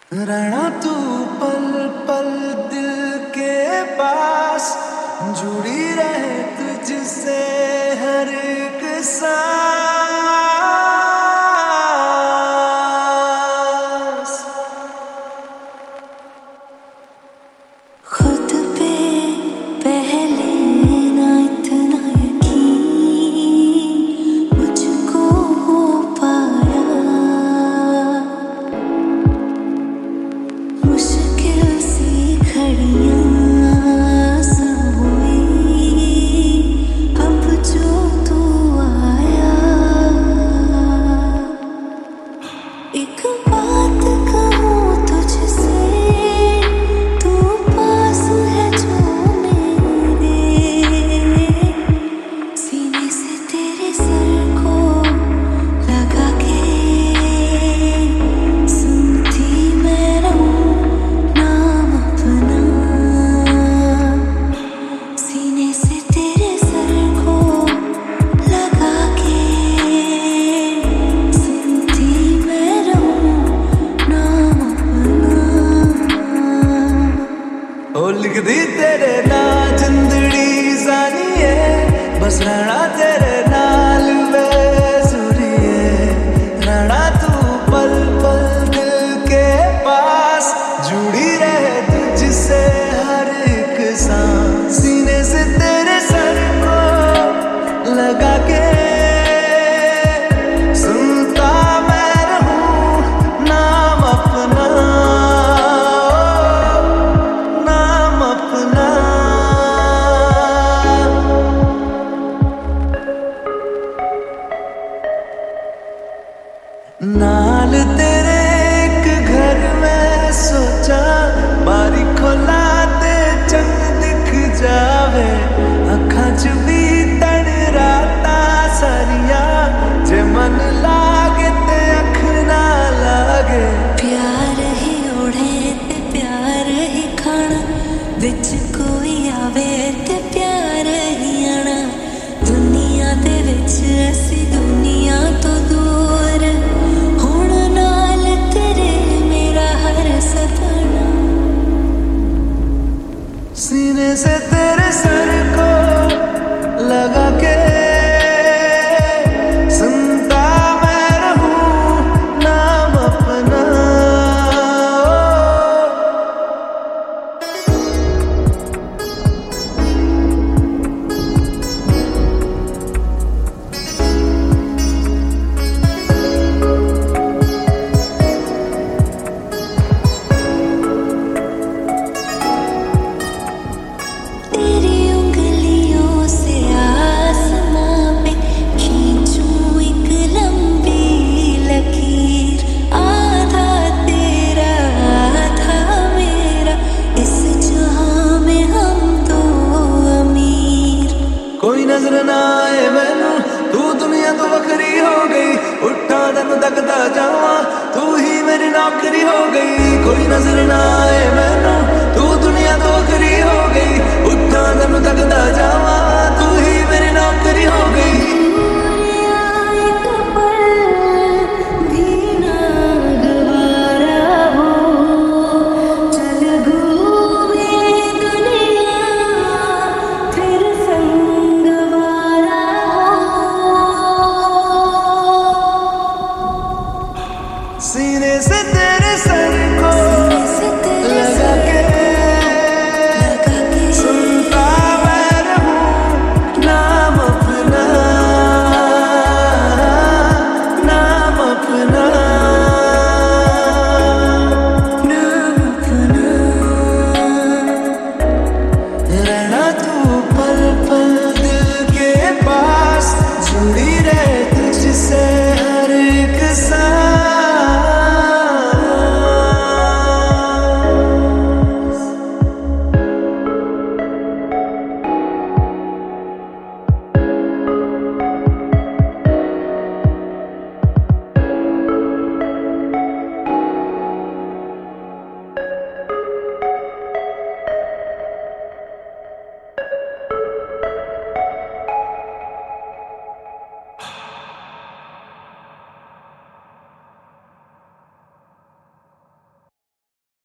रहना तू पल पल दिल के पास, जुड़ी रहे तुझसे हर एक सांस। खुद पे पहले ना इतना यकीन मुझको हो पाया, मुश्किल सी घड़ियां सब हुई अब जो तू आया। एक बात कहूँ तुझसे, तू पास है जो मेरे, सीने से तेरे सर को लगा के सुनती मैं रहूं नाम अपना। सीने से तेरे सर को लगा के सुनती मैं रहूं नाम अपना। ओ लिख दी तेरे ना जिंदड़ी जानिए, बस रहना तेरे नाल बेसुरिए। रहना तू पल पल दिल के पास, जुड़ी रहे तुझसे हर एक सांस। सीने से तेरे सर को लगा के सुनता मैं रहूं नाम अपना, नाम अपना। नाल तेरे एक घर में सोचा, बारी खोला ते चंग दिख जावे। अखां च भी तड़ राता सारिया, जे मन लागे ते अख ना लागे। प्यार ही ओढ़े ते प्यार ही खाना, विच कोई आवे ते प्यार ही आना। दुनिया दे विच असी दुनिया तो दूर, हुण नाल तेरे मेरा हर सपना। सीने से तेरे सर को लगा के सुनता मैं रहूं नाम अपना। तेरी उंगलियों से आसमां पे खींचूं एक लंबी लकीर। आधा तेरा आधा मेरा, इस जहां में हम दो अमीर। कोई नजर ना आए मैनू, तू दुनिया तो वखरी हो गई। उठा तैनू तकदा जावां, तू ही मेरी नौकरी हो गई। कोई नजर ना आए मैनू, तू दुनिया तो वखरी हो गई। उठा तैनू तकदा जावां, तू ही मेरी नौकरी हो गई।